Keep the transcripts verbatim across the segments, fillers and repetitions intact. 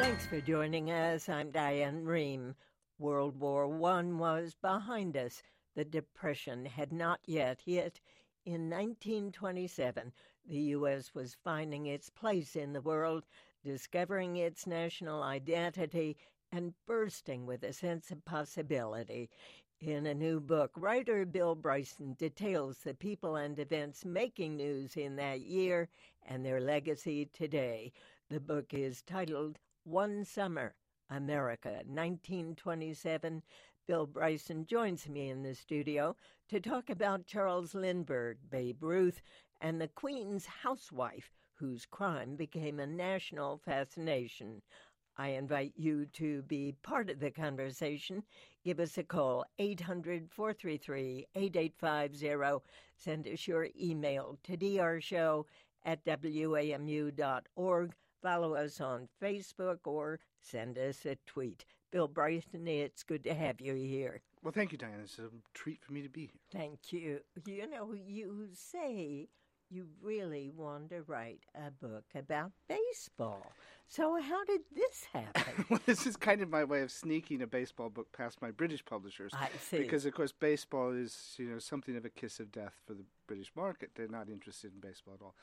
Thanks for joining us. I'm Diane Rehm. World War One was behind us. The Depression had not yet hit. In nineteen twenty-seven, the U S was finding its place in the world, discovering its national identity, and bursting with a sense of possibility. In a new book, writer Bill Bryson details the people and events making news in that year and their legacy today. The book is titled One Summer, America, nineteen twenty-seven. Bill Bryson joins me in the studio to talk about Charles Lindbergh, Babe Ruth, and the Queen's housewife, whose crime became a national fascination. I invite you to be part of the conversation. Give us a call, eight hundred, four three three, eight eight five zero. Send us your email to d r show at w a m u dot org. Follow us on Facebook or send us a tweet. Bill Bryson, it's good to have you here. Well, thank you, Diana. It's a treat for me to be here. Thank you. You know, you say you really want to write a book about baseball. So how did this happen? Well, this is kind of my way of sneaking a baseball book past my British publishers. I see. Because, of course, baseball is, you know, something of a kiss of death for the British market. They're not interested in baseball at all.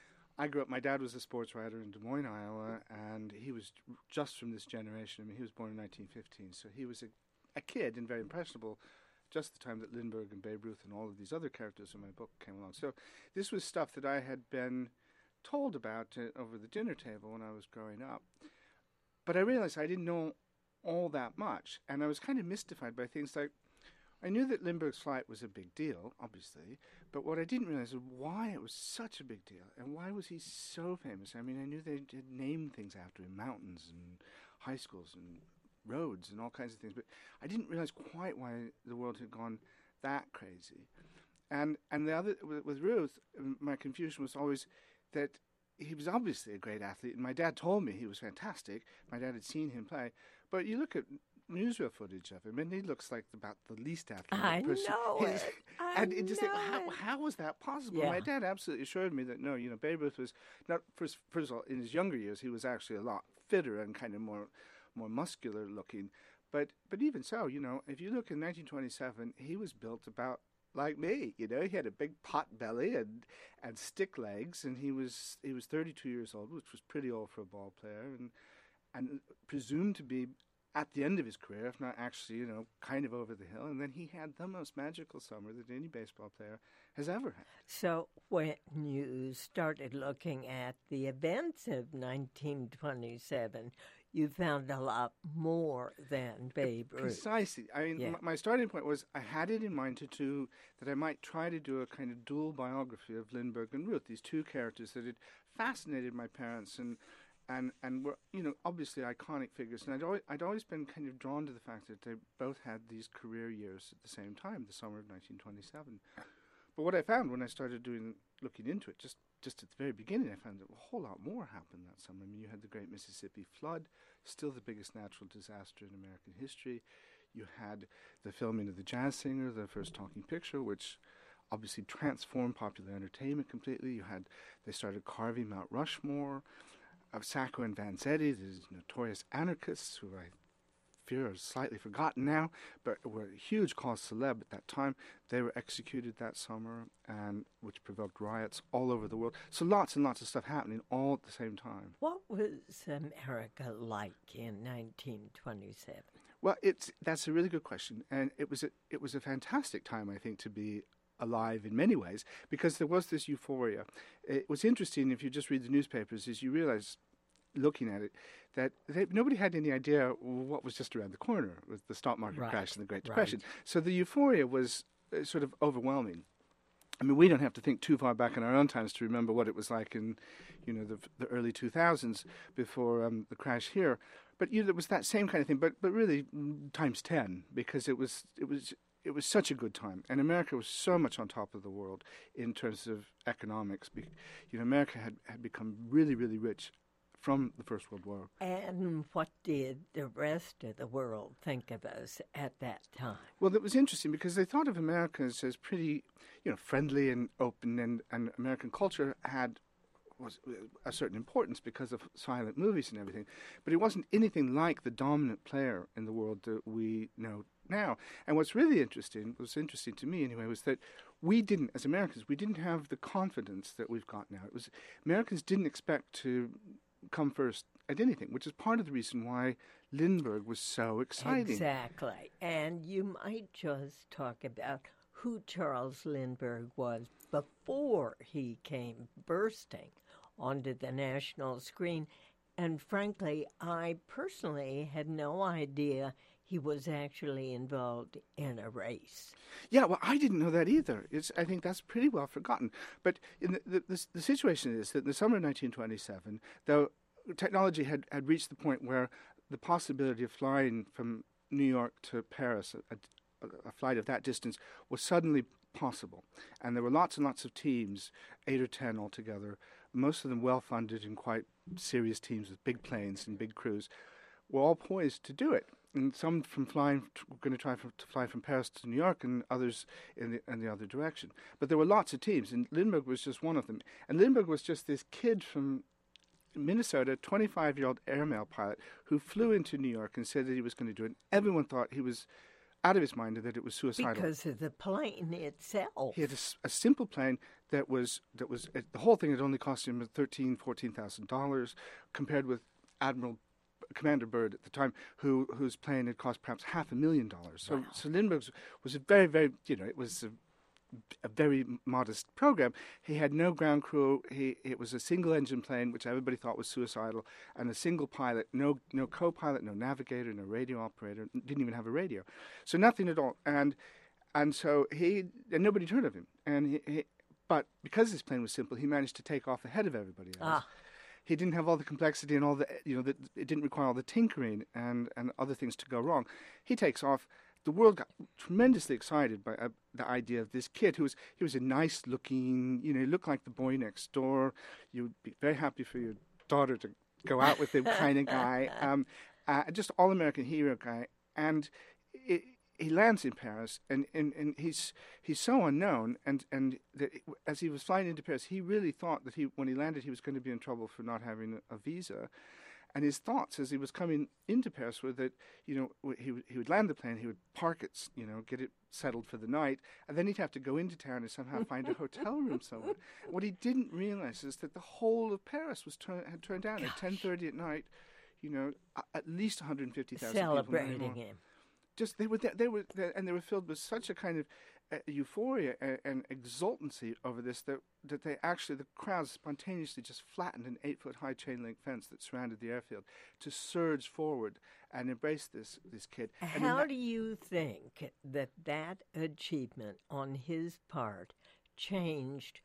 I grew up, my dad was a sports writer in Des Moines, Iowa, and he was just from this generation. I mean, he was born in nineteen fifteen, so he was a, a kid and very impressionable just the time that Lindbergh and Babe Ruth and all of these other characters in my book came along. So this was stuff that I had been told about uh, over the dinner table when I was growing up. But I realized I didn't know all that much, and I was kind of mystified by things like, I knew that Lindbergh's flight was a big deal, obviously, but what I didn't realize was why it was such a big deal, and why was he so famous. I mean, I knew they had named things after him, mountains and high schools and roads and all kinds of things, but I didn't realize quite why the world had gone that crazy. And and the other, with, with Ruth, my confusion was always that he was obviously a great athlete, and my dad told me he was fantastic. My dad had seen him play, but you look at newsreel footage of him, and he looks like about the least athletic I person. know His, it. I and it just know like, how, it. how was that possible? Yeah. My dad absolutely assured me that no, you know, Babe Ruth was not first. First of all, in his younger years, he was actually a lot fitter and kind of more, more muscular looking. But but even so, you know, if you look in nineteen twenty-seven, he was built about like me. You know, he had a big pot belly and and stick legs, and he was he was thirty-two years old, which was pretty old for a ball player, and and presumed to be at the end of his career, if not actually, you know, kind of over the hill. And then he had the most magical summer that any baseball player has ever had. So when you started looking at the events of nineteen twenty-seven, you found a lot more than Babe Ruth. Precisely. I mean, Yeah. m- my starting point was I had it in mind to do that I might try to do a kind of dual biography of Lindbergh and Ruth, these two characters that had fascinated my parents and and and were, you know, obviously iconic figures. And I'd always, I'd always been kind of drawn to the fact that they both had these career years at the same time, the summer of nineteen twenty-seven. But what I found when I started doing looking into it, just just at the very beginning, I found that a whole lot more happened that summer. I mean, you had the Great Mississippi Flood, still the biggest natural disaster in American history. You had the filming of The Jazz Singer, the first talking picture, which obviously transformed popular entertainment completely. You had, they started carving Mount Rushmore of Sacco and Vanzetti, these notorious anarchists who I fear are slightly forgotten now, but were a huge cause célèbre at that time. They were executed that summer, and which provoked riots all over the world. So lots and lots of stuff happening all at the same time. What was America like in nineteen twenty-seven? Well, it's that's a really good question, and it was a, it was a fantastic time, I think, to be alive in many ways, because there was this euphoria. It was interesting, if you just read the newspapers, is you realize, looking at it, that they, nobody had any idea what was just around the corner with the stock market Right, crash and the Great right. Depression. So the euphoria was uh, sort of overwhelming. I mean, we don't have to think too far back in our own times to remember what it was like in, you know, the, the early two thousands before um, the crash here. But you know, it was that same kind of thing, but but really mm, times ten, because it was it was it was such a good time, and America was so much on top of the world in terms of economics. Be, you know, America had, had become really really rich from the First World War. And what did the rest of the world think of us at that time? Well, it was interesting because they thought of America as, as pretty, you know, friendly and open, and, and American culture had was a certain importance because of silent movies and everything, but he wasn't anything like the dominant player in the world that we know now. And what's really interesting, was interesting to me anyway, was that we didn't, as Americans, we didn't have the confidence that we've got now. It was Americans didn't expect to come first at anything, which is part of the reason why Lindbergh was so exciting. Exactly. And you might just talk about who Charles Lindbergh was before he came bursting onto the national screen. And frankly, I personally had no idea he was actually involved in a race. Yeah, well, I didn't know that either. It's, I think that's pretty well forgotten. But in the, the, the, the situation is that in the summer of nineteen twenty-seven, though technology had, had reached the point where the possibility of flying from New York to Paris, a, a, a flight of that distance, was suddenly possible. And there were lots and lots of teams, eight or ten altogether, most of them well-funded and quite serious teams with big planes and big crews, were all poised to do it. And some from flying, were going to try from, to fly from Paris to New York, and others in the, in the other direction. But there were lots of teams, and Lindbergh was just one of them. And Lindbergh was just this kid from Minnesota, twenty-five-year-old airmail pilot who flew into New York and said that he was going to do it. Everyone thought he was out of his mind and that it was suicidal. Because of the plane itself. He had a, a simple plane that was, that was uh, the whole thing had only cost him thirteen thousand dollars, fourteen thousand dollars, compared with Admiral Commander Byrd at the time, who whose plane had cost perhaps half a million dollars. So, wow. so Lindbergh's was a very, very, you know, it was a, a very modest program. He had no ground crew. He it was a single-engine plane, which everybody thought was suicidal, and a single pilot, no no co-pilot, no navigator, no radio operator. Didn't even have a radio, so nothing at all. And and so he and nobody heard of him. And he, he, but because his plane was simple, he managed to take off ahead of everybody else. Ah. He didn't have all the complexity and all the, you know, the, it didn't require all the tinkering and, and other things to go wrong. He takes off. The world got tremendously excited by uh, the idea of this kid who was, he was a nice looking, you know, he looked like the boy next door. You'd be very happy for your daughter to go out with him kind of guy. Um, uh, just all-American hero guy. And it, he lands in Paris, and, and, and he's he's so unknown, and and that as he was flying into Paris, he really thought that he when he landed he was going to be in trouble for not having a visa, and his thoughts as he was coming into Paris were that, you know, he would he would land the plane, he would park it, you know, get it settled for the night, and then he'd have to go into town and somehow find a hotel room somewhere. What he didn't realize is that the whole of Paris was turn, had turned down. Gosh. At ten thirty at night, you know, at least one hundred fifty thousand people celebrating him. Just they were there, they were there, and they were filled with such a kind of uh, euphoria and, and exultancy over this that that they actually the crowds spontaneously just flattened an eight foot high chain link fence that surrounded the airfield to surge forward and embrace this this kid. And How that, do you think that that achievement on his part changed,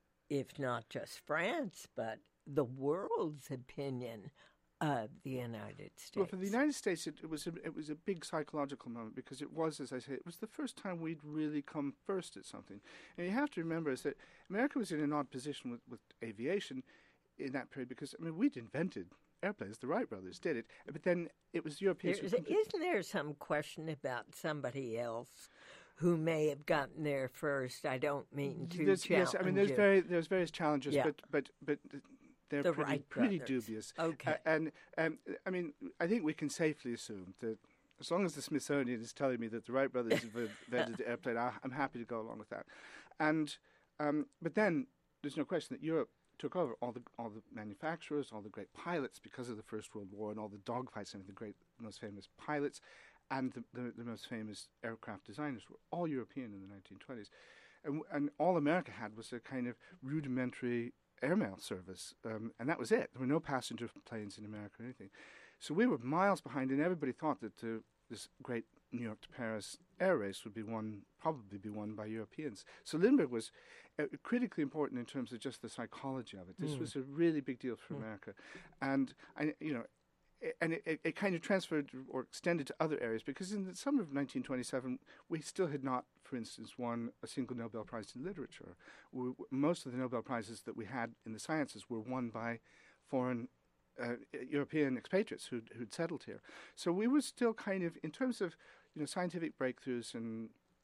if not just France, but the world's opinion of the United States? Well, for the United States, it, it was a, it was a big psychological moment because it was, as I say, it was the first time we'd really come first at something. And you have to remember is that America was in an odd position with, with aviation in that period because, I mean, we'd invented airplanes. The Wright brothers did it. But then it was Europeans. There's, isn't there some question about somebody else who may have gotten there first? I don't mean to there's, challenge Yes, I mean, there's, you. very, there's various challenges, Yeah. but, but, but they're The pretty, Wright pretty brothers. dubious. Okay. Uh, and, um, I mean, I think we can safely assume that as long as the Smithsonian is telling me that the Wright brothers have invented the airplane, I, I'm happy to go along with that. And um, but then there's no question that Europe took over all the all the manufacturers, all the great pilots because of the First World War and all the dogfights and the great, most famous pilots, and the, the, the most famous aircraft designers were all European in the nineteen twenties. And, and all America had was a kind of rudimentary airmail service, um, and that was it. There were no passenger planes in America or anything. So we were miles behind, and everybody thought that uh, this great New York to Paris air race would be won, probably be won by Europeans. So Lindbergh was uh, critically important in terms of just the psychology of it. This Mm. was a really big deal for Mm. America, and I, you know, i- and it, it, it kind of transferred or extended to other areas because in the summer of nineteen twenty-seven, we still had not, for instance, won a single Nobel Prize in literature. We, most of the Nobel Prizes that we had in the sciences were won by foreign uh, European expatriates who'd, who'd settled here. So we were still kind of, in terms of, you know, scientific breakthroughs and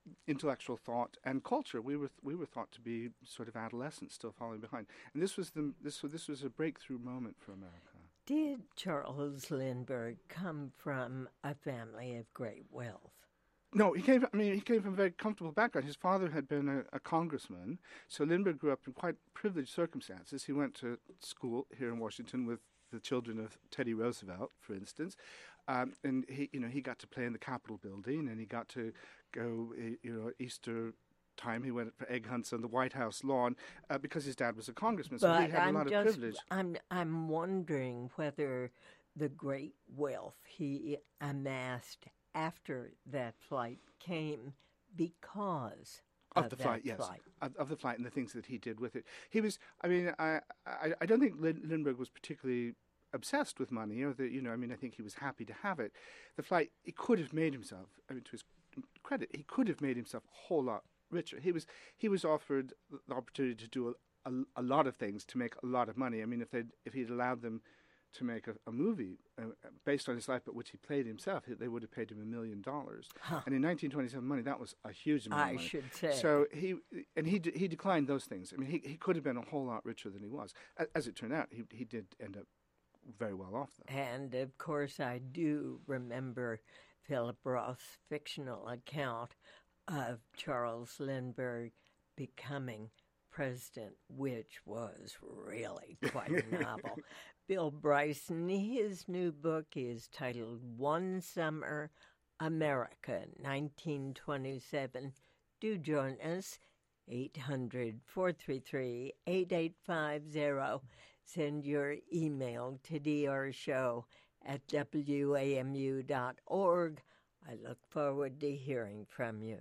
intellectual thought and culture. We were we were thought to be sort of adolescents, still following behind. And this was the this this was a breakthrough moment for America. Did Charles Lindbergh come from a family of great wealth? No, he came. I mean, he came from a very comfortable background. His father had been a, a congressman, so Lindbergh grew up in quite privileged circumstances. He went to school here in Washington with the children of Teddy Roosevelt, for instance, um, and he, you know, he got to play in the Capitol building, and he got to go, you know, Easter time. He went for egg hunts on the White House lawn uh, because his dad was a congressman. So but he had I'm a lot just, of privilege. I'm I'm wondering whether the great wealth he amassed after that flight came because Of, of the that flight, yes, flight. Of, of the flight and the things that he did with it. He was, I mean, I, I, I don't think Lin- Lindbergh was particularly obsessed with money, or the, you know, I mean, I think he was happy to have it. The flight, he could have made himself, I mean, to his credit, he could have made himself a whole lot richer. He was, he was offered the opportunity to do a, a, a lot of things to make a lot of money. I mean, if they if he'd allowed them to make a, a movie uh, based on his life, but which he played himself, they would have paid him a million dollars. And in nineteen twenty-seven money, that was a huge amount I of money. should say. So he and he de- he declined those things. I mean, he he could have been a whole lot richer than he was. As, as it turned out, he he did end up very well off, though. And of course, I do remember Philip Roth's fictional account of Charles Lindbergh becoming president, which was really quite a novel. Bill Bryson, his new book is titled One Summer, America, nineteen twenty-seven. Do join us, eight hundred, four three three, eight eight five zero. Send your email to drshow at w a m u dot org. I look forward to hearing from you.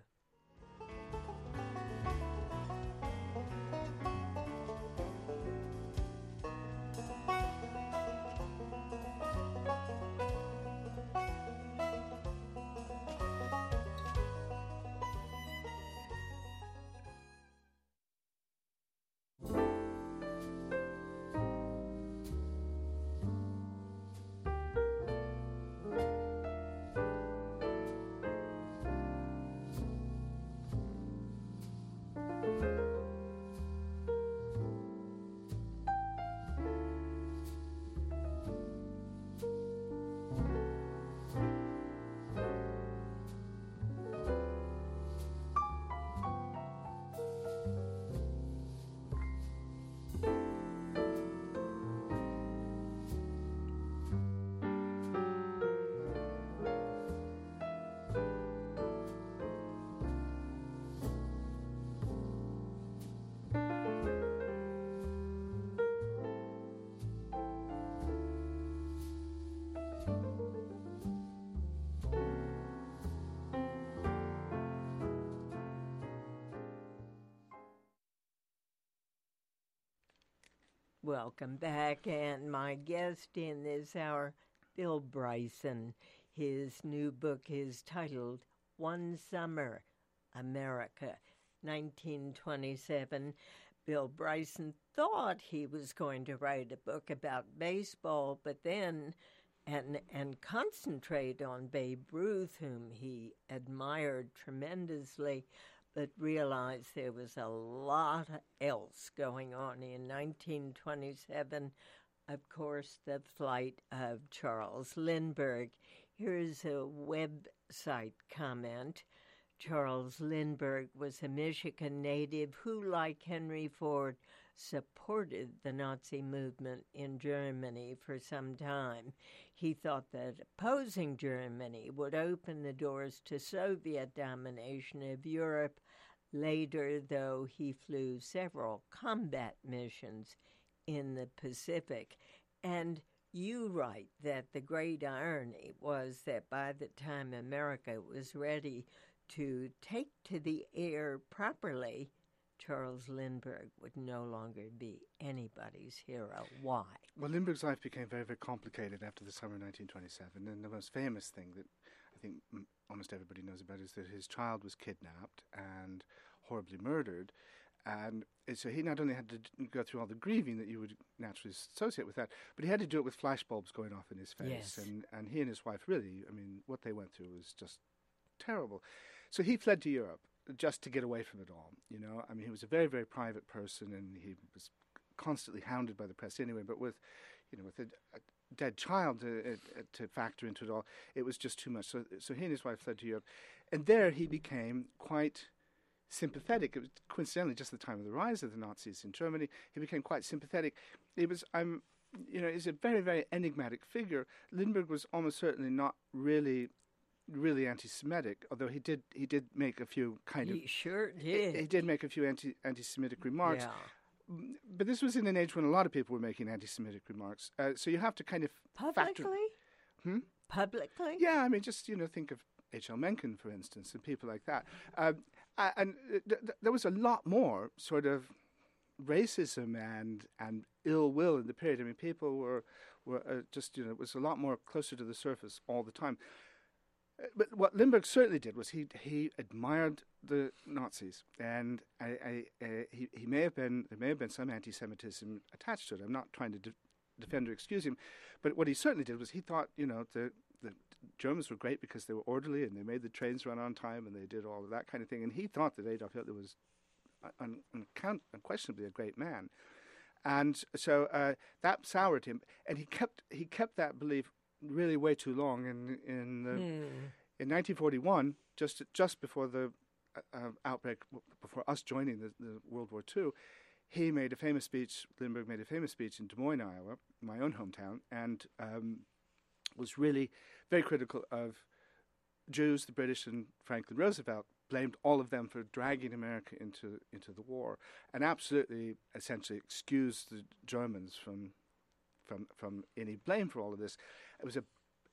Welcome back, and my guest in this hour, Bill Bryson. His new book is titled One Summer, America, nineteen twenty-seven. Bill Bryson thought he was going to write a book about baseball, but then, and, and concentrate on Babe Ruth, whom he admired tremendously, but realized there was a lot else going on in nineteen twenty-seven. Of course, the flight of Charles Lindbergh. Here's a website comment. Charles Lindbergh was a Michigan native who, like Henry Ford, supported the Nazi movement in Germany for some time. He thought that opposing Germany would open the doors to Soviet domination of Europe. Later, though, he flew several combat missions in the Pacific. And you write that the great irony was that by the time America was ready to take to the air properly, Charles Lindbergh would no longer be anybody's hero. Why? Well, Lindbergh's life became very, very complicated after the summer of nineteen twenty-seven, and the most famous thing that I think m- almost everybody knows about is that his child was kidnapped and horribly murdered, and so he not only had to d- go through all the grieving that you would naturally associate with that, but he had to do it with flashbulbs going off in his face, Yes. and, and he and his wife really, I mean, what they went through was just terrible. So he fled to Europe, just to get away from it all. You know, I mean, he was a very, very private person, and he was constantly hounded by the press anyway. But with, you know, with a, a dead child to, uh, to factor into it all, it was just too much. So, so he and his wife fled to Europe, and there he became quite sympathetic. It was coincidentally just the time of the rise of the Nazis in Germany. He became quite sympathetic. He was, I'm, you know, he's a very, very enigmatic figure. Lindbergh was almost certainly not really. really anti-Semitic, although he did he did make a few kind of he sure did. He, he did make a few anti anti-Semitic remarks. Yeah. But this was in an age when a lot of people were making anti-Semitic remarks. Uh, so you have to kind of publicly. Factor, hmm? Publicly. Yeah, I mean, just you know, think of H L Mencken, for instance, and people like that. Um, and th- th- there was a lot more sort of racism and and ill will in the period. I mean, people were were uh, just you know, it was a lot more closer to the surface all the time. But what Lindbergh certainly did was he he admired the Nazis, and I, I, uh, he he may have been there may have been some anti-Semitism attached to it. I'm not trying to de- defend or excuse him, but what he certainly did was he thought you know the the Germans were great because they were orderly and they made the trains run on time and they did all of that kind of thing, and he thought that Adolf Hitler was un- un- unquestionably a great man, and so uh, that soured him, and he kept he kept that belief really way too long. In in the, Hmm. in nineteen forty-one, just just before the uh, uh, outbreak, before us joining the, the World War Two, he made a famous speech. Lindbergh made a famous speech in Des Moines, Iowa, my own hometown, and um, was really very critical of Jews, the British, and Franklin Roosevelt. Blamed all of them for dragging America into into the war, and absolutely, essentially, excused the Germans from. From from any blame for all of this. It was a,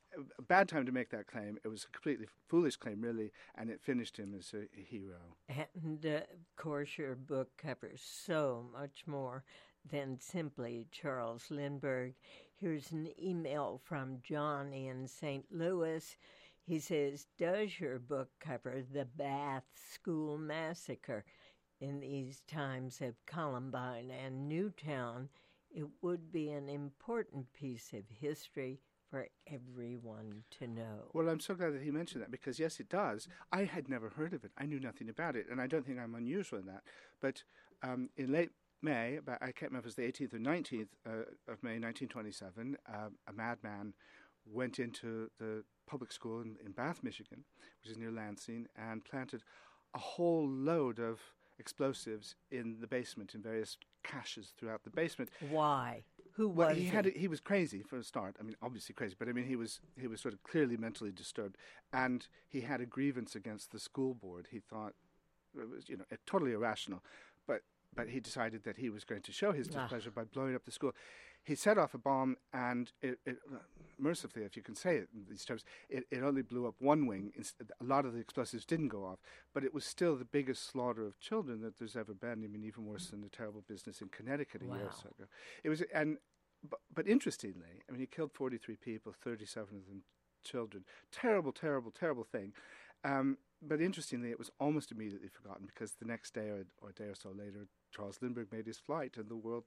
a bad time to make that claim. It was a completely foolish claim, really, and it finished him as a, a hero. And, uh, of course, your book covers so much more than simply Charles Lindbergh. Here's an email from John in Saint Louis. He says, does your book cover the Bath School Massacre? In these times of Columbine and Newtown, it would be an important piece of history for everyone to know. Well, I'm so glad that he mentioned that, because, yes, it does. I had never heard of it. I knew nothing about it, and I don't think I'm unusual in that. But um, in late May, about, I can't remember if it was the eighteenth or nineteenth uh, of May nineteen twenty-seven, uh, a madman went into the public school in, in Bath, Michigan, which is near Lansing, and planted a whole load of explosives in the basement, in various caches throughout the basement. Why? Who was well, he? he? Had a, he was crazy for a start. I mean, obviously crazy, but I mean, he was he was sort of clearly mentally disturbed, and he had a grievance against the school board. He thought it was, you know, totally irrational, but but he decided that he was going to show his displeasure ah. by blowing up the school. He set off a bomb, and it, it, mercifully, if you can say it in these terms, it, it only blew up one wing. A lot of the explosives didn't go off, but it was still the biggest slaughter of children that there's ever been. I mean, even worse than the terrible business in Connecticut a wow. year or so ago. It was, and but, but interestingly, I mean, he killed forty-three people, thirty-seven of them children. Terrible, terrible, terrible thing. Um, but interestingly, it was almost immediately forgotten, because the next day or, or a day or so later, Charles Lindbergh made his flight, and the world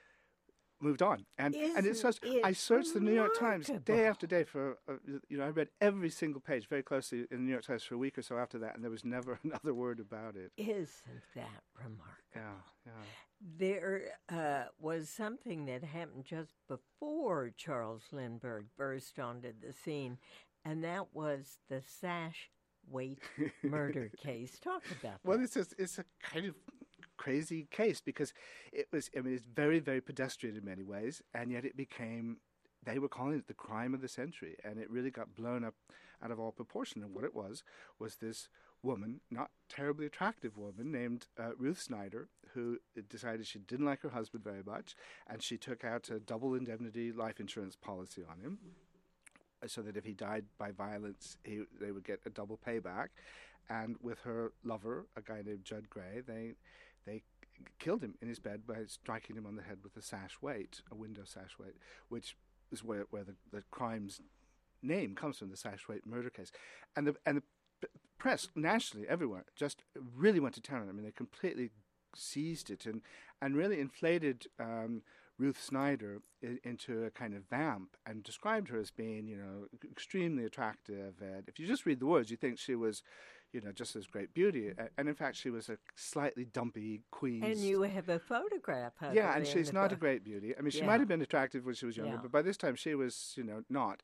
moved on. And Isn't and it says, it I searched the New York Times remarkable? day after day for, uh, you know, I read every single page very closely in the New York Times for a week or so after that, and there was never another word about it. Isn't that remarkable? Yeah, yeah. There uh, was something that happened just before Charles Lindbergh burst onto the scene, and that was the Sash Waite murder case. Talk about Well, that. it's a, it's a kind of crazy case, because it was, I mean, it's very, very pedestrian in many ways, and yet it became, they were calling it the crime of the century, and it really got blown up out of all proportion. And what it was, was this woman, not terribly attractive woman, named uh, Ruth Snyder, who decided she didn't like her husband very much, and she took out a double indemnity life insurance policy on him, so that if he died by violence, he, they would get a double payback. And with her lover, a guy named Judd Gray, they they killed him in his bed by striking him on the head with a sash weight, a window sash weight, which is where where the, the crime's name comes from, the Sash Waite murder case. And the and the p- press nationally, everywhere, just really went to town on it. I mean, they completely seized it and and really inflated um, Ruth Snyder I- into a kind of vamp, and described her as being, you know, extremely attractive. And if you just read the words, you think she was, you know, just as great beauty. A- And in fact, she was a slightly dumpy queen. And you have a photograph of Yeah, her and in she's the not a book. great beauty. I mean, she Yeah. might have been attractive when she was younger, Yeah. but by this time she was, you know, not.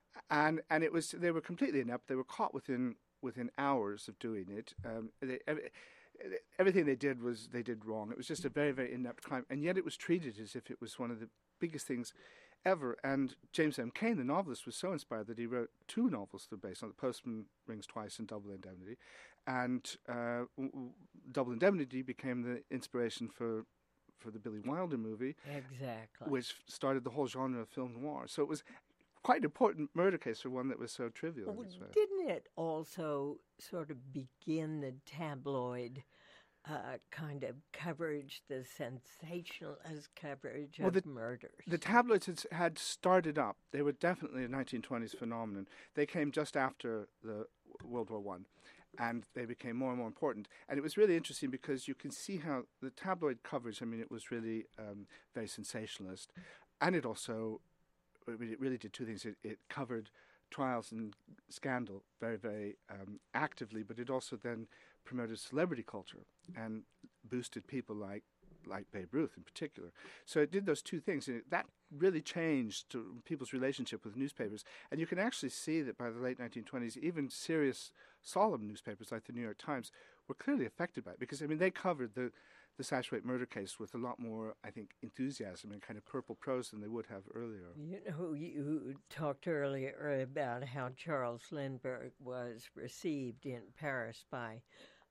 And and it was they were completely inept. They were caught within within hours of doing it. Um, they, every, everything they did was they did wrong. It was just a very very inept crime, and yet it was treated as if it was one of the biggest things ever. And James M. Cain, the novelist, was so inspired that he wrote two novels that are based on it: The Postman Rings Twice and Double Indemnity. And uh, w- w- Double Indemnity became the inspiration for for the Billy Wilder movie, Exactly. which started the whole genre of film noir. So it was quite an important murder case for one that was so trivial. in Well, its way. didn't it also sort of begin the tabloid uh, kind of coverage, the sensationalist coverage Well, of the- murders? The tabloids had, had started up. They were definitely a nineteen twenties phenomenon. They came just after the World War One, and they became more and more important. And it was really interesting because you can see how the tabloid coverage, I mean, it was really um, very sensationalist. And it also, I mean, it really did two things. It, it covered trials and scandal very, very um, actively, but it also then promoted celebrity culture and boosted people like like Babe Ruth in particular. So it did those two things, and it, that really changed to people's relationship with newspapers. And you can actually see that by the late nineteen twenties, even serious, solemn newspapers like the New York Times were clearly affected by it, because, I mean, they covered the, the Satterthwaite murder case with a lot more, I think, enthusiasm and kind of purple prose than they would have earlier. You know, you talked earlier about how Charles Lindbergh was received in Paris by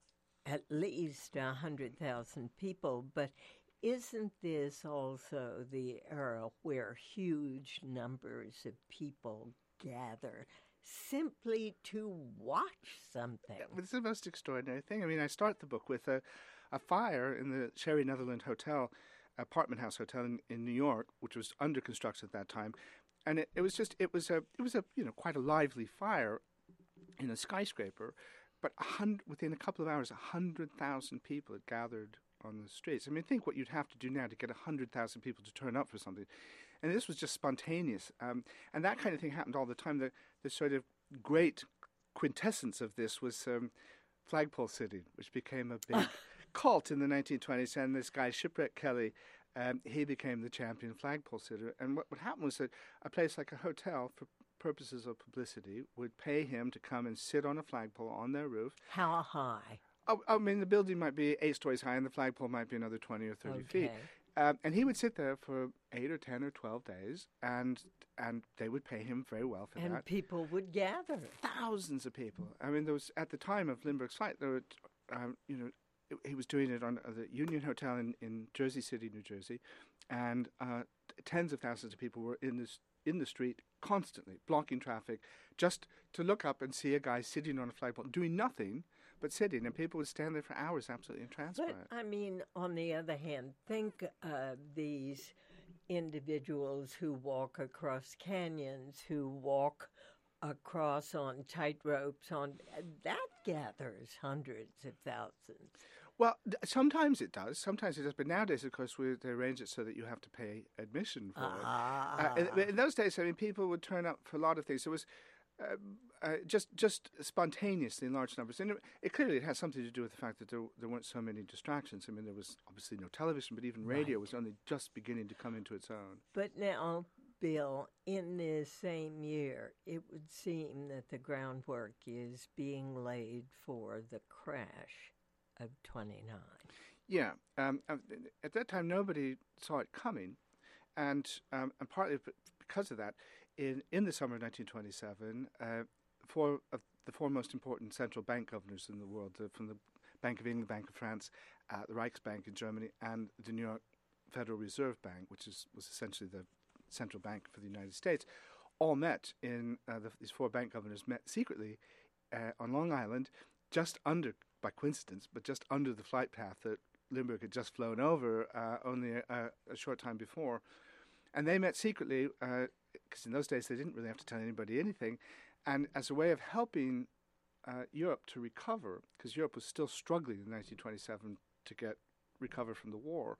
at least one hundred thousand people, but isn't this also the era where huge numbers of people gather simply to watch something? It's the most extraordinary thing. I mean, I start the book with a, a fire in the Sherry Netherland Hotel, apartment house hotel in, in New York, which was under construction at that time, and it, it was just it was a it was a you know quite a lively fire in a skyscraper, but a hundred, within a couple of hours, a hundred thousand people had gathered on the streets. I mean, think what you'd have to do now to get a hundred thousand people to turn up for something, and this was just spontaneous. Um, and that kind of thing happened all the time. The the sort of great quintessence of this was um, flagpole sitting, which became a big cult in the nineteen twenties. And this guy Shipwreck Kelly, um, he became the champion flagpole sitter. And what what happened was that a place like a hotel, for purposes of publicity, would pay him to come and sit on a flagpole on their roof. How high? Oh, I mean, the building might be eight stories high, and the flagpole might be another twenty or thirty feet. Okay. Um, and he would sit there for eight or ten or twelve days, and and they would pay him very well for And that. people would gather. Thousands of people. I mean, there was at the time of Lindbergh's flight, there were, um, you know, he was doing it on uh, the Union Hotel in, in Jersey City, New Jersey, and uh, tens of thousands of people were in this in the street constantly, blocking traffic, just to look up and see a guy sitting on a flagpole, doing nothing but sitting, and people would stand there for hours, absolutely entranced by But, it. I mean, on the other hand, think of these individuals who walk across canyons, who walk across on tight ropes, on that gathers hundreds of thousands. Well, th- sometimes it does. Sometimes it does. But nowadays, of course, we, they arrange it so that you have to pay admission for Ah. it. Uh, in, in those days, I mean, people would turn up for a lot of things. It was uh, uh, just just spontaneously in large numbers. And it, it clearly it has something to do with the fact that there, there weren't so many distractions. I mean, there was obviously no television, but even radio Right. was only just beginning to come into its own. But now, Bill, in this same year, it would seem that the groundwork is being laid for the crash of twenty-nine. Yeah. Um, uh, at that time, nobody saw it coming. And, um, and partly b- because of that, in, in the summer of nineteen twenty-seven, uh, four of the four most important central bank governors in the world, uh, from the Bank of England, Bank of France, uh, the Reichsbank in Germany, and the New York Federal Reserve Bank, which is, was essentially the central bank for the United States, all met in, uh, the, these four bank governors met secretly uh, on Long Island, just under, by coincidence, but just under the flight path that Lindbergh had just flown over uh, only a, a short time before. And they met secretly, because uh, in those days they didn't really have to tell anybody anything, and as a way of helping uh, Europe to recover, because Europe was still struggling in nineteen twenty-seven to get recover from the war,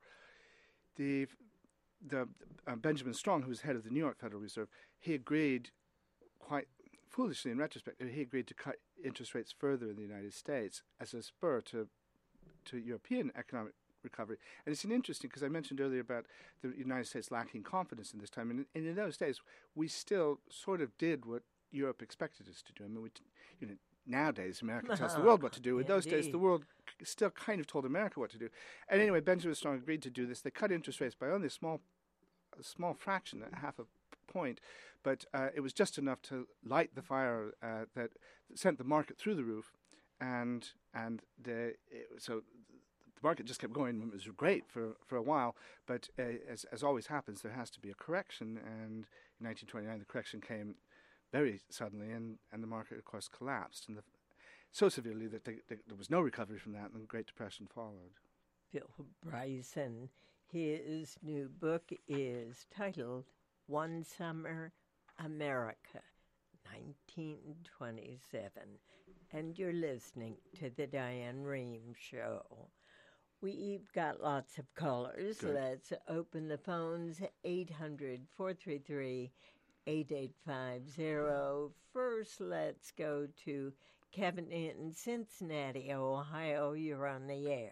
the the uh, Benjamin Strong, who was head of the New York Federal Reserve, he agreed, quite foolishly in retrospect, he agreed to cut interest rates further in the United States as a spur to to European economic recovery. And it's an interesting, because I mentioned earlier about the United States lacking confidence in this time. And, and in those days, we still sort of did what Europe expected us to do. I mean, we, you know, nowadays America tells the world what to do. In those days, the world still kind of told America what to do. And anyway, Benjamin Strong agreed to do this. They cut interest rates by only a small, a small fraction, half a point, but uh, it was just enough to light the fire uh, that sent the market through the roof, and and the it, so the market just kept going. It was great for, for a while, but uh, as as always happens, there has to be a correction, and in nineteen twenty-nine the correction came very suddenly, and, and the market, of course, collapsed, and the, so severely that they, they, there was no recovery from that, and the Great Depression followed. Bill Bryson, his new book is titled One Summer America, nineteen twenty-seven, and you're listening to the Diane Rehm Show. We've got lots of callers. Good. Let's open the phones, eight hundred, four three three, eight eight five zero. First, let's go to Kevin in Cincinnati, Ohio. You're on the air.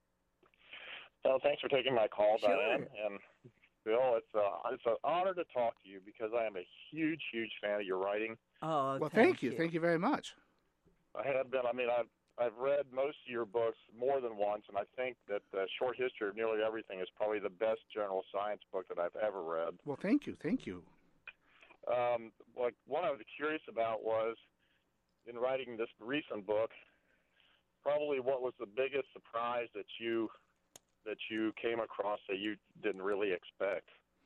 Well, thanks for taking my call, Sure. Diane. And Bill, it's a, it's an honor to talk to you because I am a huge, huge fan of your writing. Oh, Well, thank, thank you. Thank you very much. I have been, I mean, I've, I've read most of your books more than once, and I think that the Short History of Nearly Everything is probably the best general science book that I've ever read. Well, thank you. Thank you. Um, like, what I was curious about was, in writing this recent book, probably what was the biggest surprise that you that you came across that you didn't really expect?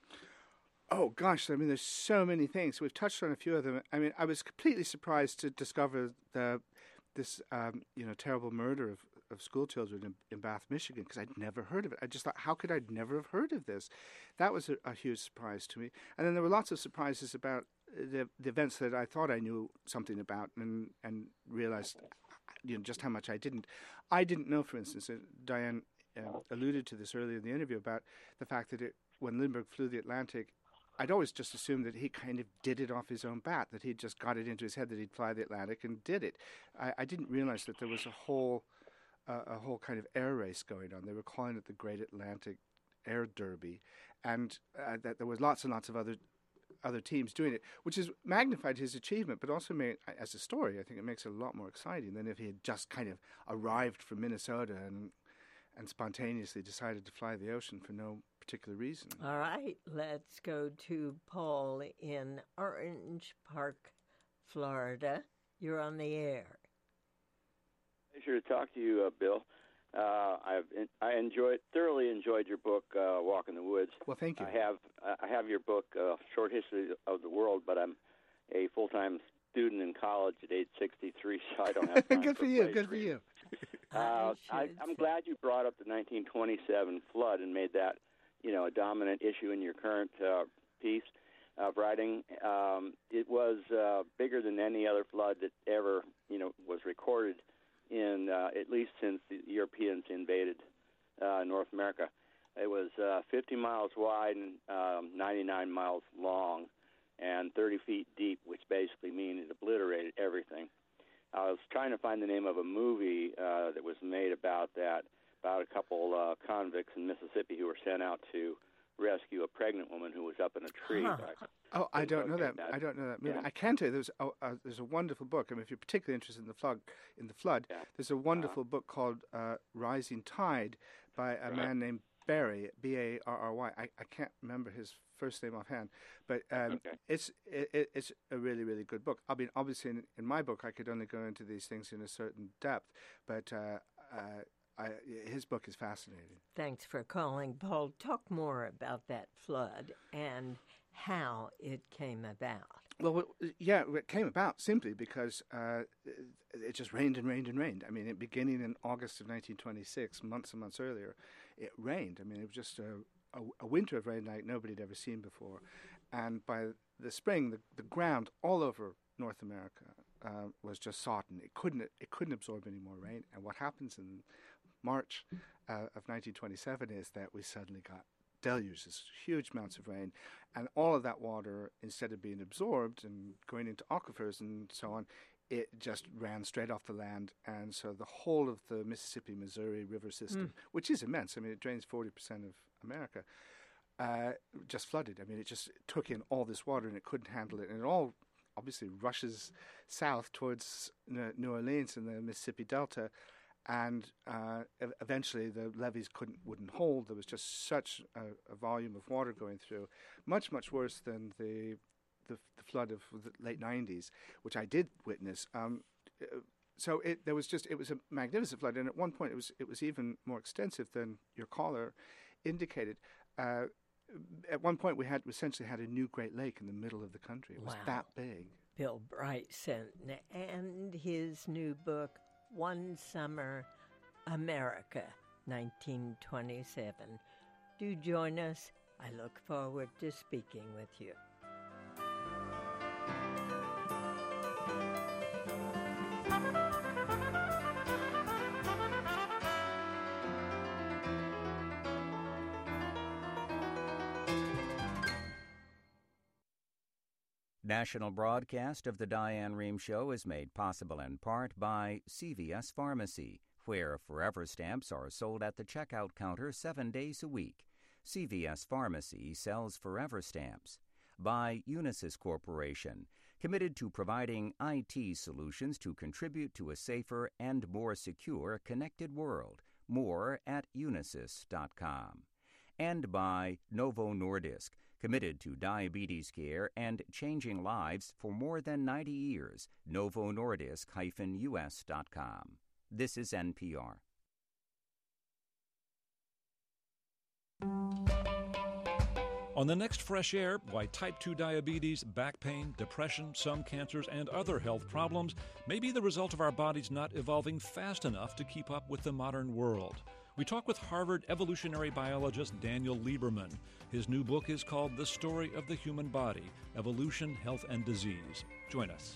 Oh, gosh, I mean, there's so many things. We've touched on a few of them. I mean, I was completely surprised to discover the this, um, you know, terrible murder of, of school children in, in Bath, Michigan, because I'd never heard of it. I just thought, how could I never have heard of this? That was a, a huge surprise to me. And then there were lots of surprises about the, the events that I thought I knew something about, and, and realized, you know, just how much I didn't. I didn't know, for instance, uh, Diane uh, alluded to this earlier in the interview, about the fact that it, when Lindbergh flew the Atlantic, I'd always just assumed that he kind of did it off his own bat, that he'd just got it into his head that he'd fly the Atlantic and did it. I, I didn't realize that there was a whole uh, a whole kind of air race going on. They were calling it the Great Atlantic Air Derby, and uh, that there was lots and lots of other other teams doing it, which has magnified his achievement, but also made, as a story, I think it makes it a lot more exciting than if he had just kind of arrived from Minnesota and and spontaneously decided to fly the ocean for no particular reason. All right, let's go to Paul in Orange Park, Florida. You're on the air. Pleasure to talk to you, uh, Bill. Uh, I've I enjoyed thoroughly enjoyed your book, uh, Walk in the Woods. Well, thank you. I have I have your book, uh, Short History of the World, but I'm a full-time student in college at age sixty-three, so I don't have time. Good for you. Good for you. Uh, I, I I'm glad you brought up the nineteen twenty-seven flood and made that, you know, a dominant issue in your current uh, piece of writing. Um, it was uh, bigger than any other flood that ever, you know, was recorded in uh, at least since the Europeans invaded uh, North America. It was uh, fifty miles wide and um, ninety-nine miles long and thirty feet deep, which basically means it obliterated everything. I was trying to find the name of a movie uh, that was made about that, about a couple uh, convicts in Mississippi who were sent out to rescue a pregnant woman who was up in a tree. Huh. But Oh, I don't know that. that. I don't know that movie. Yeah. I can tell you there's a, uh, there's a wonderful book. I mean, if you're particularly interested in the flood, in the flood, Yeah. there's a wonderful book called uh, Rising Tide by a Right. man named Barry, B A R R Y. I, I can't remember his first name offhand, but um, Okay. it's it, it's a really really good book. I mean, obviously in, in my book I could only go into these things in a certain depth, but uh, uh, I, his book is fascinating. Thanks for calling, Paul. Talk more about that flood and how it came about. Well, w- yeah, it came about simply because uh, it just rained and rained and rained. I mean, it, beginning in August of nineteen twenty-six, months and months earlier, it rained. I mean, it was just a, a, a winter of rain like nobody had ever seen before. And by the spring, the, the ground all over North America uh, was just sodden. It couldn't it couldn't absorb any more rain. And what happens in March uh, of nineteen twenty-seven is that we suddenly got deluges, huge amounts of rain, and all of that water, instead of being absorbed and going into aquifers and so on, it just ran straight off the land. And so the whole of the Mississippi-Missouri river system, mm. which is immense, I mean, it drains forty percent of America, uh, just flooded. I mean, it just took in all this water and it couldn't handle it. And it all obviously rushes south towards New Orleans in the Mississippi Delta. And uh, eventually the levees couldn't wouldn't hold. There was just such a, a volume of water going through, much, much worse than the the, the flood of the late nineties, which I did witness. Um, so it there was just it was a magnificent flood, and at one point it was it was even more extensive than your caller indicated. Uh, at one point we had essentially had a new Great Lake in the middle of the country. It was wow. that big. Bill Bryson and his new book, One Summer America, nineteen twenty-seven. Do join us. I look forward to speaking with you. National broadcast of the Diane Rehm Show is made possible in part by C V S Pharmacy, where Forever Stamps are sold at the checkout counter seven days a week. C V S Pharmacy sells Forever Stamps. By Unisys Corporation, committed to providing I T solutions to contribute to a safer and more secure connected world. More at unisys dot com. And by Novo Nordisk, committed to diabetes care and changing lives for more than ninety years. novo nordisk dash u s dot com. This is N P R. On the next Fresh Air, why type two diabetes, back pain, depression, some cancers, and other health problems may be the result of our bodies not evolving fast enough to keep up with the modern world. We talk with Harvard evolutionary biologist Daniel Lieberman. His new book is called The Story of the Human Body, Evolution, Health, and Disease. Join us.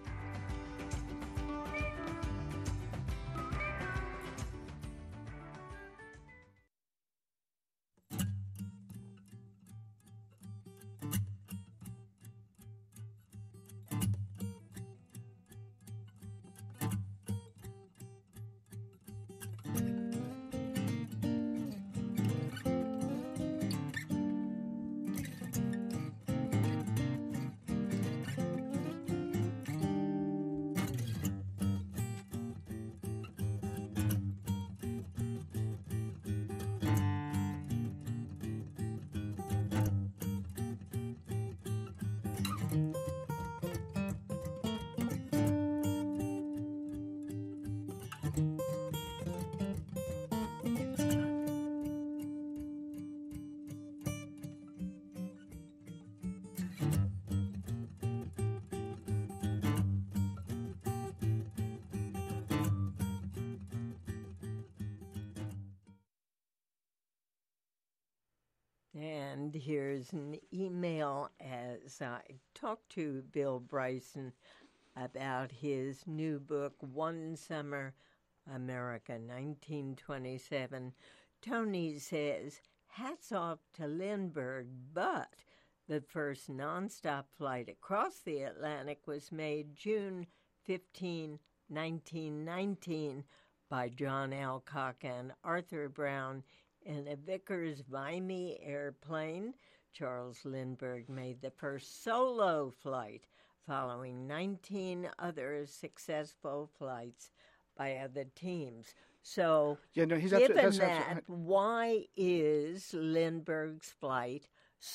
And here's an email as I talked to Bill Bryson about his new book, One Summer America, nineteen twenty-seven. Tony says, hats off to Lindbergh, but the first nonstop flight across the Atlantic was made June fifteenth, nineteen nineteen by John Alcock and Arthur Brown in a Vickers-Vimy airplane. Charles Lindbergh made the first solo flight following nineteen other successful flights by other teams. So, yeah, no, he's given absolutely, that, absolutely. why is Lindbergh's flight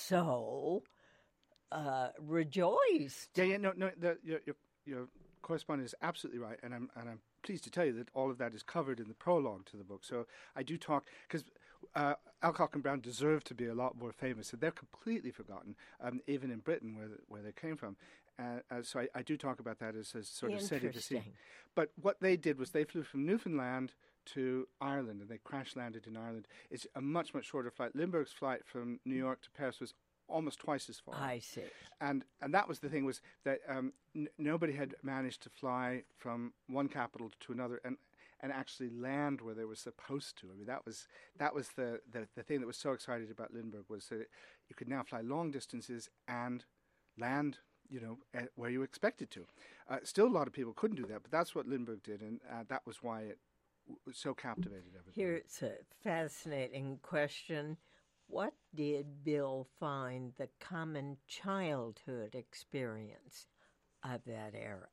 so uh, rejoiced? Yeah, yeah, no, no, the, your, your, your correspondent is absolutely right, and I'm and I'm pleased to tell you that all of that is covered in the prologue to the book. So I do talk because uh, Alcock and Brown deserve to be a lot more famous, and they're completely forgotten, um, even in Britain where the, where they came from. Uh, uh, so I, I do talk about that as, as sort of setting the scene. But what they did was they flew from Newfoundland to Ireland, and they crash landed in Ireland. It's a much, much shorter flight. Lindbergh's flight from New York to Paris was almost twice as far. I see. And and that was the thing, was that um, n- nobody had managed to fly from one capital to another and, and actually land where they were supposed to. I mean, that was that was the, the, the thing that was so exciting about Lindbergh, was that you could now fly long distances and land, you know, at where you expected to. Uh, still, a lot of people couldn't do that, but that's what Lindbergh did, and uh, that was why it w- so captivated everybody. Here's a fascinating question. What did Bill find the common childhood experience of that era?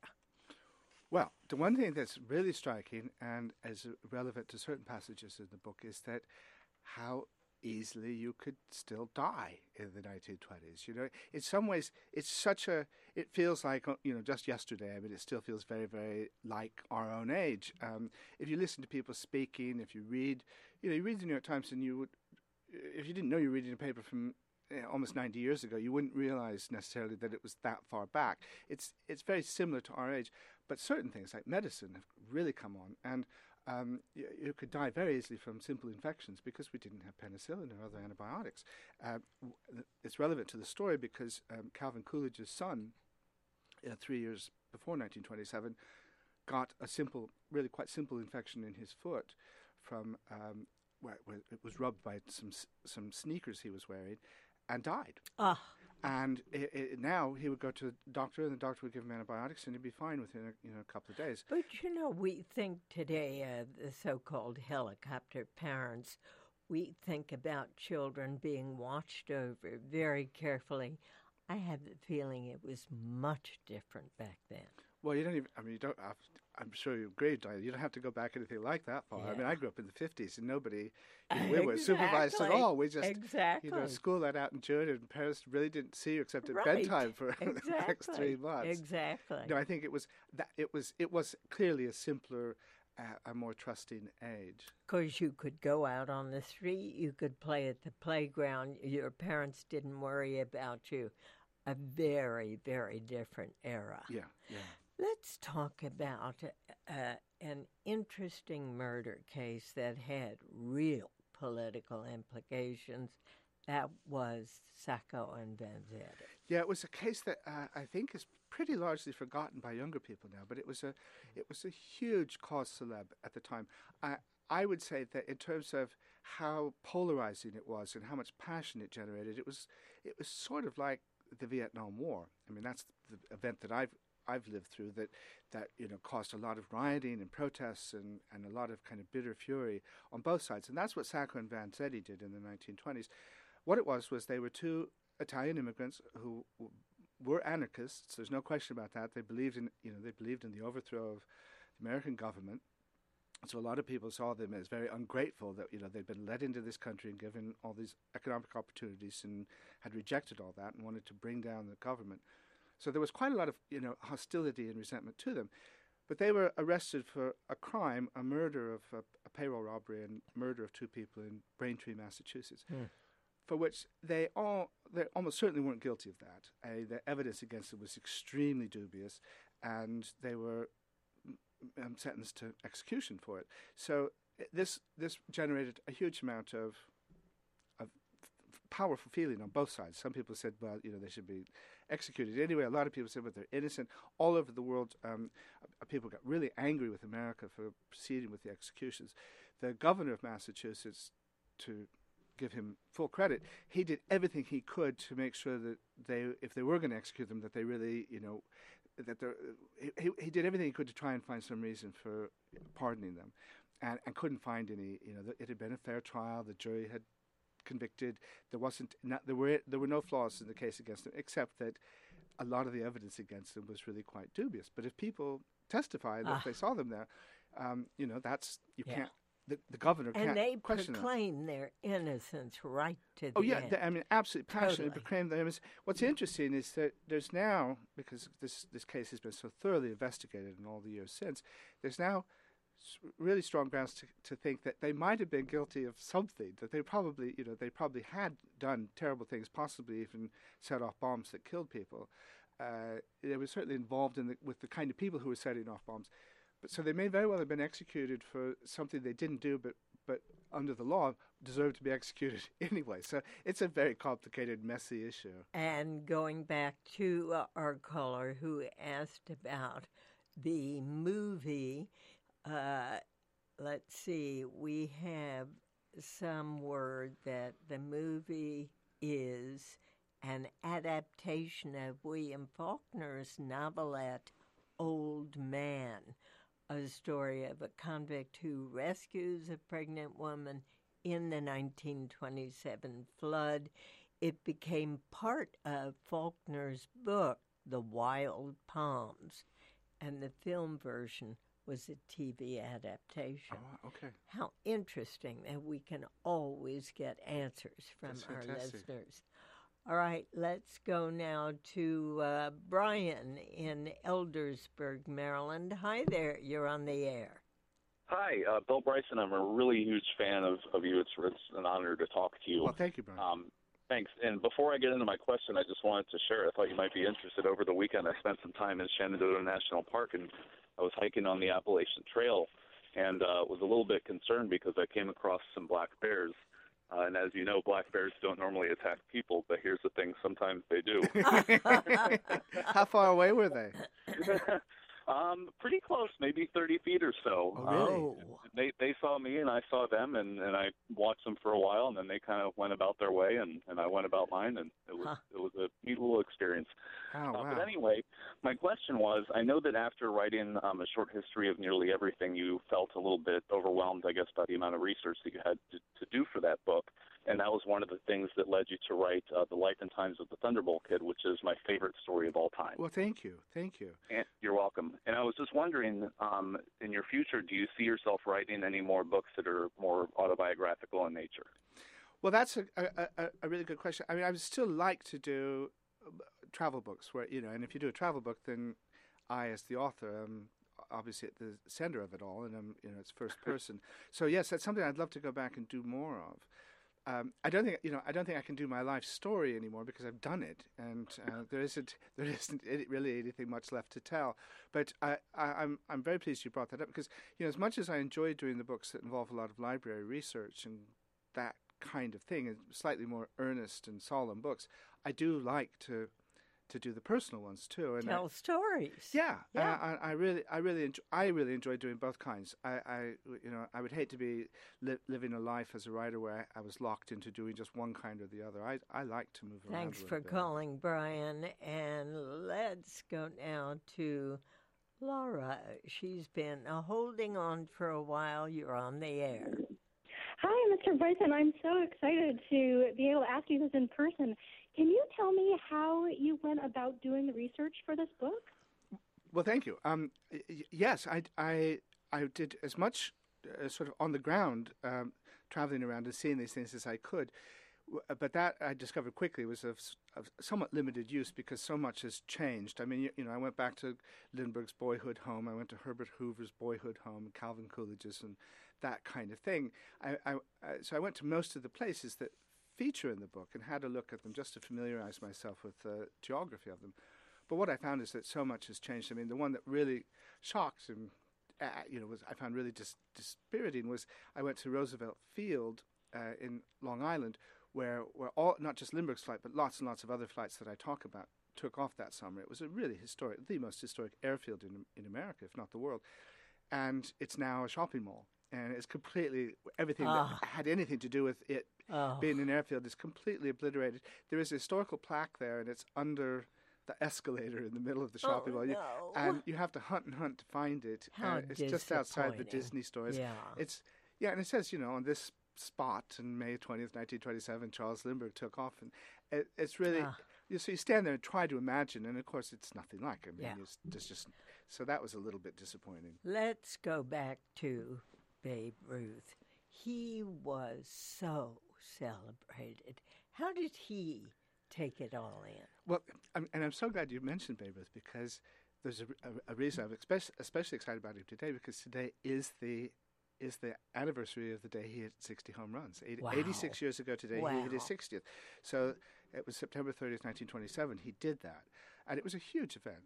Well, the one thing that's really striking and is relevant to certain passages in the book is that how easily you could still die in the nineteen twenties. You know, in some ways, it's such a, it feels like, you know, just yesterday. I mean, it still feels very, very like our own age. Um, if you listen to people speaking, if you read, you know, you read the New York Times and you would, if you didn't know you were reading a paper from you know, almost ninety years ago, you wouldn't realize necessarily that it was that far back. It's it's very similar to our age, but certain things like medicine have really come on, and um, you, you could die very easily from simple infections because we didn't have penicillin or other antibiotics. Uh, it's relevant to the story because um, Calvin Coolidge's son, uh, three years before nineteen twenty-seven, got a simple, really quite simple infection in his foot from um, where, where it was rubbed by some some sneakers he was wearing, and died. Ah. And it, it, now he would go to the doctor, and the doctor would give him antibiotics, and he'd be fine within a, you know, a couple of days. But, you know, we think today, uh, the so-called helicopter parents, we think about children being watched over very carefully. I have the feeling it was much different back then. Well, you don't even, I mean, you don't have, I'm sure you agree, Diane, you don't have to go back anything like that far. Yeah. I mean, I grew up in the fifties, and nobody, you know, we weren't supervised at Exactly. all. We just, Exactly. you know, school let out in June, and parents really didn't see you except at Right. bedtime for Exactly. the next three months. Exactly. No, I think it was, that it was, it was clearly a simpler, uh, a more trusting age. Because you could go out on the street, you could play at the playground, your parents didn't worry about you. A very, very different era. Yeah, yeah. Let's talk about uh, an interesting murder case that had real political implications. That was Sacco and Vanzetti. Yeah, it was a case that uh, I think is pretty largely forgotten by younger people now, but it was a it was a huge cause célèbre at the time. I I would say that in terms of how polarizing it was and how much passion it generated, it was it was sort of like the Vietnam War. I mean, that's the event that I've I've lived through that, that you know caused a lot of rioting and protests and, and a lot of kind of bitter fury on both sides. And that's what Sacco and Vanzetti did in the nineteen twenties. What it was was they were two Italian immigrants who w- were anarchists. There's no question about that. They believed in you know they believed in the overthrow of the American government. So a lot of people saw them as very ungrateful that you know they'd been led into this country and given all these economic opportunities and had rejected all that and wanted to bring down the government. So there was quite a lot of you know hostility and resentment to them. But they were arrested for a crime, a murder of a, a payroll robbery and murder of two people in Braintree, Massachusetts, mm. for which they all they almost certainly weren't guilty of that. Uh, the evidence against them was extremely dubious, and they were um, sentenced to execution for it. So this this generated a huge amount of of powerful feeling on both sides. Some people said, well, you know, they should be executed anyway. A lot of people said, well, they're innocent. All over the world, um, people got really angry with America for proceeding with the executions. The governor of Massachusetts, to give him full credit, he did everything he could to make sure that they, if they were going to execute them, that they really, you know, that he, he did everything he could to try and find some reason for pardoning them, and, and couldn't find any. You know, it had been a fair trial. The jury had convicted. There wasn't. Not, there were there were no flaws in the case against them, except that a lot of the evidence against them was really quite dubious. But if people testify that ah. they saw them there, um, you know, that's you yeah. can't. The, the governor and can't they question proclaim their innocence right to the Oh yeah, end. the, I mean, absolutely passionately Totally. proclaim their innocence. What's interesting is that there's now, because this this case has been so thoroughly investigated in all the years since, there's now really strong grounds to, to think that they might have been guilty of something, that they probably, you know, they probably had done terrible things, possibly even set off bombs that killed people. Uh, they were certainly involved in the, with the kind of people who were setting off bombs. But so they may very well have been executed for something they didn't do, but but under the law deserved to be executed anyway. So it's a very complicated, messy issue. And going back to uh, our caller who asked about the movie, uh, let's see, we have some word that the movie is an adaptation of William Faulkner's novelette Old Man, a story of a convict who rescues a pregnant woman in the nineteen twenty-seven flood. It became part of Faulkner's book, The Wild Palms, and the film version was a T V adaptation. Oh, okay. How interesting that we can always get answers from That's our fantastic. listeners. All right, let's go now to uh, Brian in Eldersburg, Maryland. Hi there, you're on the air. Hi, uh, Bill Bryson. I'm a really huge fan of, of you. It's, it's an honor to talk to you. Well, thank you, Brian. Um, thanks. And before I get into my question, I just wanted to share, I thought you might be interested. Over the weekend, I spent some time in Shenandoah National Park, and I was hiking on the Appalachian Trail, and uh, was a little bit concerned because I came across some black bears. Uh, and as you know, black bears don't normally attack people, but here's the thing, sometimes they do. How far away were they? um, pretty close, maybe thirty feet or so. Oh, really? Oh. They they saw me and I saw them, and, and I watched them for a while, and then they kind of went about their way, and, and I went about mine, and it was Huh. it was a neat little experience. Oh, Uh, wow. but anyway, my question was, I know that after writing um, a short history of nearly everything, you felt a little bit overwhelmed, I guess, by the amount of research that you had to, to do for that book, and that was one of the things that led you to write uh, The Life and Times of the Thunderbolt Kid, which is my favorite story of all time. Well, thank you. Thank you. And you're welcome. And I was just wondering, um, in your future, do you see yourself writing any more books that are more autobiographical in nature? Well, that's a, a, a, a really good question. I mean, I would still like to do uh, travel books where, you know, and if you do a travel book, then I, as the author, am obviously at the center of it all, and I'm, you know, it's first person. So, yes, that's something I'd love to go back and do more of. Um, I don't think you know. I don't think I can do my life story anymore because I've done it, and uh, there isn't there isn't really anything much left to tell. But I, I, I'm I'm very pleased you brought that up because you know as much as I enjoy doing the books that involve a lot of library research and that kind of thing, and slightly more earnest and solemn books, I do like to to do the personal ones too. And Tell I, stories. yeah, Yeah. I, I really, I really, enjoy, I really enjoy doing both kinds. I, I, you know, I would hate to be li- living a life as a writer where I, I was locked into doing just one kind or the other. I, I like to move around. Thanks a for little bit. calling, Brian. And let's go now to Laura. She's been uh, holding on for a while. You're on the air. Hi, Mister Bryson. I'm so excited to be able to ask you this in person. Can you tell me how you went about doing the research for this book? Well, thank you. Um, y- yes, I, I, I did as much uh, sort of on the ground, um, traveling around and seeing these things as I could. W- But that I discovered quickly was of, s- of somewhat limited use because so much has changed. I mean, you, you know, I went back to Lindbergh's boyhood home. I went to Herbert Hoover's boyhood home, Calvin Coolidge's, and that kind of thing. I, I, I, so I went to most of the places that feature in the book and had a look at them just to familiarize myself with the geography of them. But what I found is that so much has changed. I mean, the one that really shocked and uh, you know was I found really dis- dispiriting was I went to Roosevelt Field uh, in Long Island, where where all not just Lindbergh's flight but lots and lots of other flights that I talk about took off that summer. It was a really historic, the most historic airfield in in America, if not the world, and it's now a shopping mall. And it's completely, everything Ah. that had anything to do with it Oh. being an airfield is completely obliterated. There is a historical plaque there, and it's under the escalator in the middle of the shopping Oh, mall. You- no. And you have to hunt and hunt to find it. How Uh, it's just outside the disappointing. Disney stores. Yeah. It's yeah, and it says, you know, on this spot on May twentieth, nineteen twenty-seven, Charles Lindbergh took off, and it, it's really. Ah. You so you stand there and try to imagine, and of course it's nothing like. I mean, Yeah. it's just, just so that was a little bit disappointing. Let's go back to Babe Ruth. He was so celebrated. How did he take it all in? Well, I'm, and I'm so glad you mentioned Babe Ruth because there's a, a, a reason I'm especially, especially excited about him today because today is the is the anniversary of the day he hit sixty home runs. eighty, Wow. eighty-six years ago today, he hit his Wow. sixtieth. So it was September thirtieth, nineteen twenty-seven. He did that, and it was a huge event.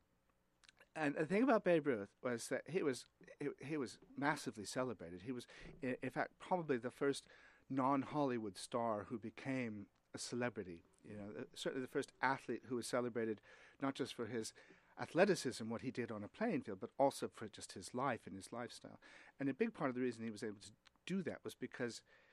And the thing about Babe Ruth was that he was he, he was massively celebrated. He was, in, in fact, probably the first non-Hollywood star who became a celebrity. You know, uh, certainly the first athlete who was celebrated not just for his athleticism, what he did on a playing field, but also for just his life and his lifestyle. And a big part of the reason he was able to do that was because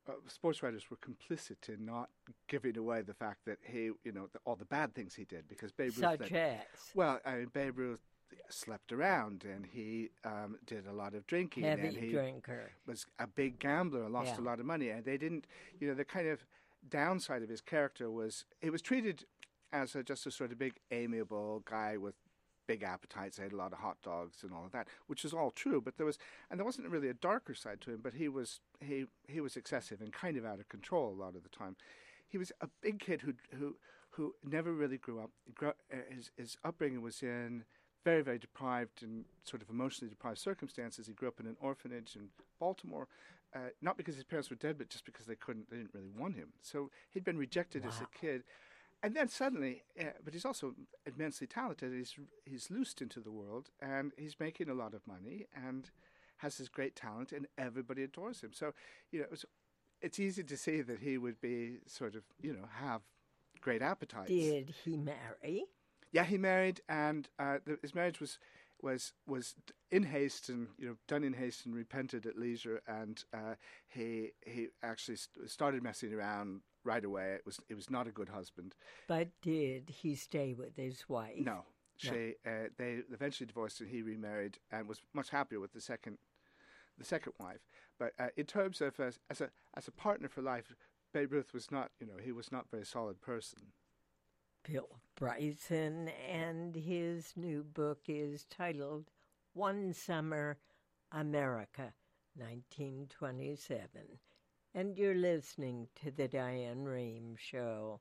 uh, sports writers were complicit in not giving away the fact that he, you know, the, all the bad things he did, because Babe Ruth. Such then, as? Well, I mean, Babe Ruth slept around, and he um, did a lot of drinking. Heavy and he drinker. was a big gambler and lost Yeah. a lot of money. And they didn't, you know, the kind of downside of his character was he was treated as a, just a sort of big, amiable guy with big appetites, ate a lot of hot dogs and all of that, which is all true. But there was, and there wasn't really a darker side to him. But he was he he was excessive and kind of out of control a lot of the time. He was a big kid who who who never really grew up. Grew, uh, his his upbringing was in very very deprived and sort of emotionally deprived circumstances. He grew up in an orphanage in Baltimore, uh, not because his parents were dead, but just because they couldn't, they didn't really want him. So he'd been rejected Wow. as a kid. And then suddenly, uh, but he's also immensely talented. He's he's loosed into the world, and he's making a lot of money, and has this great talent, and everybody adores him. So, you know, it was, it's easy to see that he would be sort of, you know, have great appetites. Did he marry? Yeah, he married, and uh, the, his marriage was was was in haste, and you know, done in haste, and repented at leisure. And uh, he he actually st- started messing around right away. It was it was not a good husband. But did he stay with his wife? No, she uh, they eventually divorced, and he remarried, and was much happier with the second the second wife. But uh, in terms of uh, as a as a partner for life, Babe Ruth was not, you know, he was not a very solid person. Bill Bryson, and his new book is titled One Summer, America, nineteen twenty-seven. And you're listening to The Diane Rehm Show.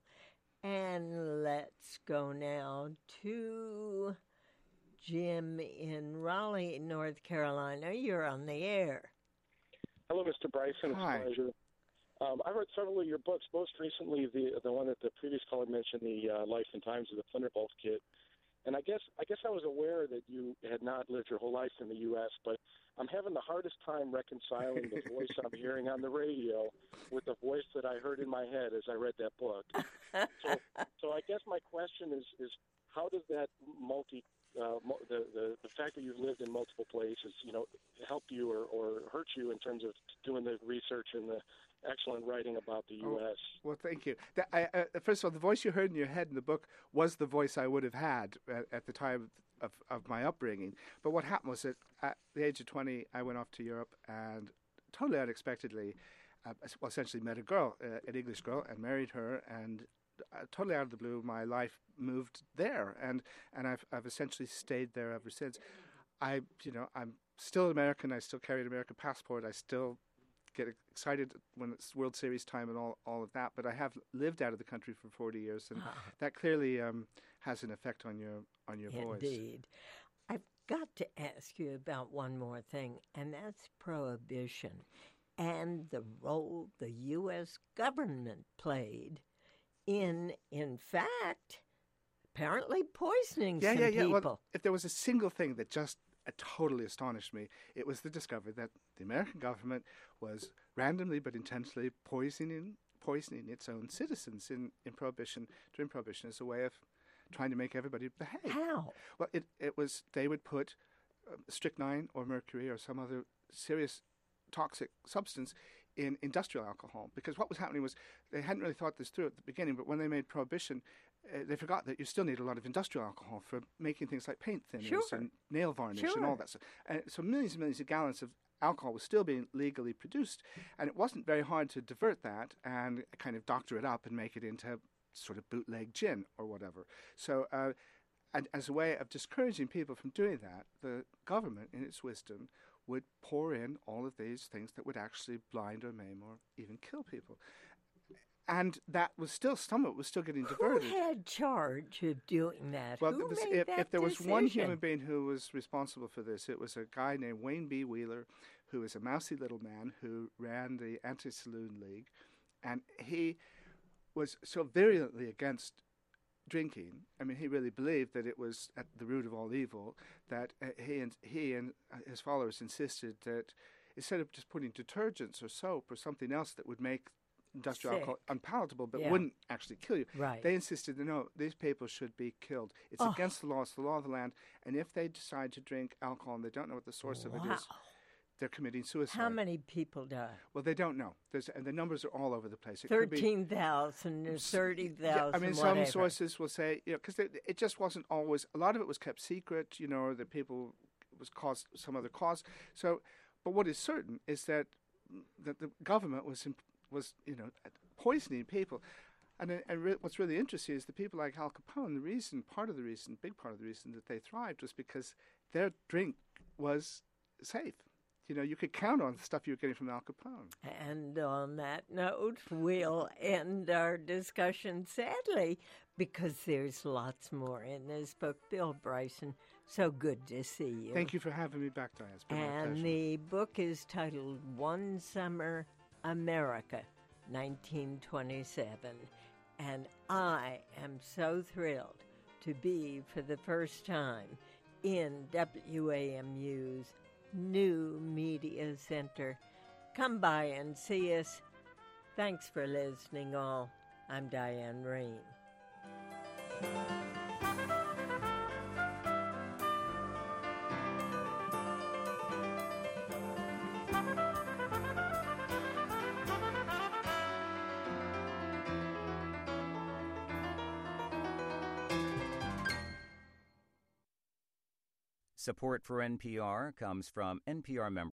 And let's go now to Jim in Raleigh, North Carolina. You're on the air. Hello, Mister Bryson. Hi. It's a pleasure. Um, I read several of your books, most recently the the one that the previous caller mentioned, the uh, Life and Times of the Thunderbolt Kid. And I guess I guess I was aware that you had not lived your whole life in the U S, but I'm having the hardest time reconciling the voice I'm hearing on the radio with the voice that I heard in my head as I read that book. So, so I guess my question is, is how does that multi uh, mo- the, the the fact that you've lived in multiple places, you know, help you or, or hurt you in terms of doing the research and the excellent writing about the U S? Oh, well, thank you. The, I, uh, first of all, the voice you heard in your head in the book was the voice I would have had at, at the time of, of my upbringing. But what happened was that at the age of twenty, I went off to Europe and totally unexpectedly, uh, well, essentially met a girl, uh, an English girl, and married her. And uh, totally out of the blue, my life moved there, and and I've I've essentially stayed there ever since. I, you know, I'm still American. I still carry an American passport. I still get excited when it's World Series time and all, all of that, but I have lived out of the country for forty years, and Ah. that clearly um, has an effect on your on your voice. Indeed. I've got to ask you about one more thing, and that's prohibition and the role the U S government played in, in fact, apparently poisoning Yeah, some yeah, yeah. people. Well, if there was a single thing that just uh, totally astonished me, it was the discovery that the American government was randomly but intentionally poisoning poisoning its own citizens in, in prohibition during prohibition as a way of trying to make everybody behave. How? Well, it it was they would put um, strychnine or mercury or some other serious toxic substance in industrial alcohol, because what was happening was they hadn't really thought this through at the beginning, but when they made prohibition, uh, they forgot that you still need a lot of industrial alcohol for making things like paint thinners Sure. and nail varnish and Sure. all that stuff. And so millions and millions of gallons of alcohol was still being legally produced, and it wasn't very hard to divert that and kind of doctor it up and make it into sort of bootleg gin or whatever. So uh, and as a way of discouraging people from doing that, the government, in its wisdom, would pour in all of these things that would actually blind or maim or even kill people. And that was still, some of it was still getting diverted. Who had charge of doing that? Well, Who this, made if, that if there was one decision? human being who was responsible for this, it was a guy named Wayne B. Wheeler, who was a mousy little man who ran the Anti-Saloon League. And he was so virulently against drinking. I mean, he really believed that it was at the root of all evil, that uh, he and he and uh, his followers insisted that instead of just putting detergents or soap or something else that would make industrial Sick. alcohol unpalatable but Yeah. wouldn't actually kill you, Right. they insisted that no, these people should be killed. It's Oh. against the law. It's the law of the land. And if they decide to drink alcohol and they don't know what the source of it is, Wow. they're committing suicide. How many people die? Well, they don't know. There's, and the numbers are all over the place. It could be thirteen thousand or thirty thousand, Yeah, I mean, whatever. some sources will say, you know, because it, it just wasn't always, a lot of it was kept secret, you know, that people, it was caused some other cause. So, but what is certain is that, that the government was, imp- was, you know, poisoning people. And, and re- what's really interesting is the people like Al Capone, the reason, part of the reason, big part of the reason that they thrived was because their drink was safe. You know, you could count on the stuff you were getting from Al Capone. And on that note, we'll end our discussion, sadly, because there's lots more in this book. Bill Bryson, so good to see you. Thank you for having me back, Diane. It's been my And pleasure. the book is titled One Summer America, nineteen twenty-seven. And I am so thrilled to be, for the first time, in W A M U's new media center. Come by and see us. Thanks for listening, all. I'm Diane Rehm. Support for N P R comes from N P R members.